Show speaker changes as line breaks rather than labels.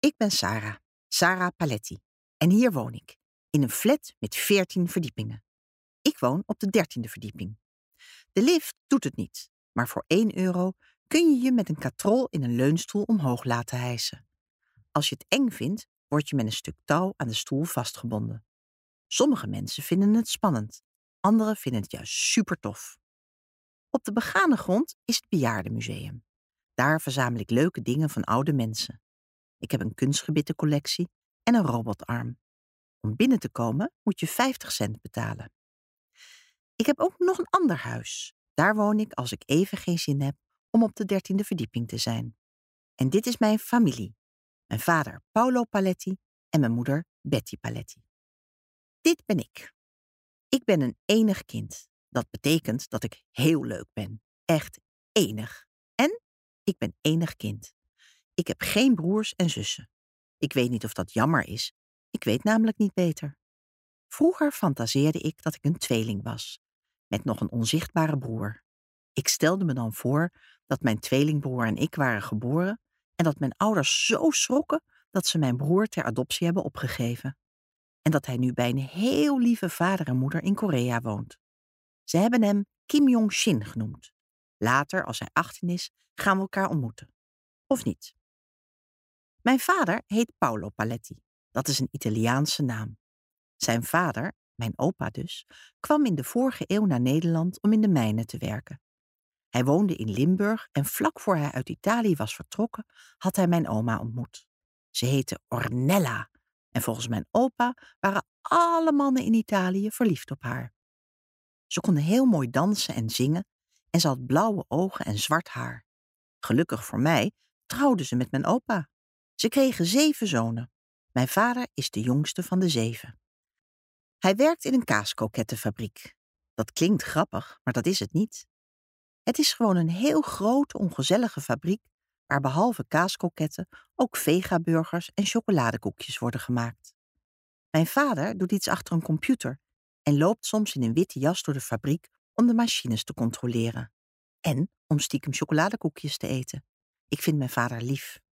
Ik ben Sarah, Sarah Paletti. En hier woon ik, in een flat met 14 verdiepingen. Ik woon op de 13e verdieping. De lift doet het niet, maar voor €1 kun je je met een katrol in een leunstoel omhoog laten hijsen. Als je het eng vindt, word je met een stuk touw aan de stoel vastgebonden. Sommige mensen vinden het spannend, anderen vinden het juist super tof. Op de begane grond is het bejaardenmuseum. Daar verzamel ik leuke dingen van oude mensen. Ik heb een kunstgebittencollectie en een robotarm. Om binnen te komen moet je 50 cent betalen. Ik heb ook nog een ander huis. Daar woon ik als ik even geen zin heb om op de 13e verdieping te zijn. En dit is mijn familie. Mijn vader Paolo Paletti en mijn moeder Betty Paletti. Dit ben ik. Ik ben een enig kind. Dat betekent dat ik heel leuk ben. Echt enig. En ik ben enig kind. Ik heb geen broers en zussen. Ik weet niet of dat jammer is. Ik weet namelijk niet beter. Vroeger fantaseerde ik dat ik een tweeling was, met nog een onzichtbare broer. Ik stelde me dan voor dat mijn tweelingbroer en ik waren geboren en dat mijn ouders zo schrokken dat ze mijn broer ter adoptie hebben opgegeven. En dat hij nu bij een heel lieve vader en moeder in Korea woont. Ze hebben hem Kim Jong-shin genoemd. Later, als hij 18 is, gaan we elkaar ontmoeten. Of niet? Mijn vader heet Paolo Paletti. Dat is een Italiaanse naam. Zijn vader, mijn opa dus, kwam in de vorige eeuw naar Nederland om in de mijnen te werken. Hij woonde in Limburg en vlak voor hij uit Italië was vertrokken, had hij mijn oma ontmoet. Ze heette Ornella en volgens mijn opa waren alle mannen in Italië verliefd op haar. Ze kon heel mooi dansen en zingen en ze had blauwe ogen en zwart haar. Gelukkig voor mij trouwde ze met mijn opa. Ze kregen 7 zonen. Mijn vader is de jongste van de 7. Hij werkt in een kaaskokettenfabriek. Dat klinkt grappig, maar dat is het niet. Het is gewoon een heel grote, ongezellige fabriek waar behalve kaaskoketten ook vegaburgers en chocoladekoekjes worden gemaakt. Mijn vader doet iets achter een computer en loopt soms in een witte jas door de fabriek om de machines te controleren. En om stiekem chocoladekoekjes te eten. Ik vind mijn vader lief.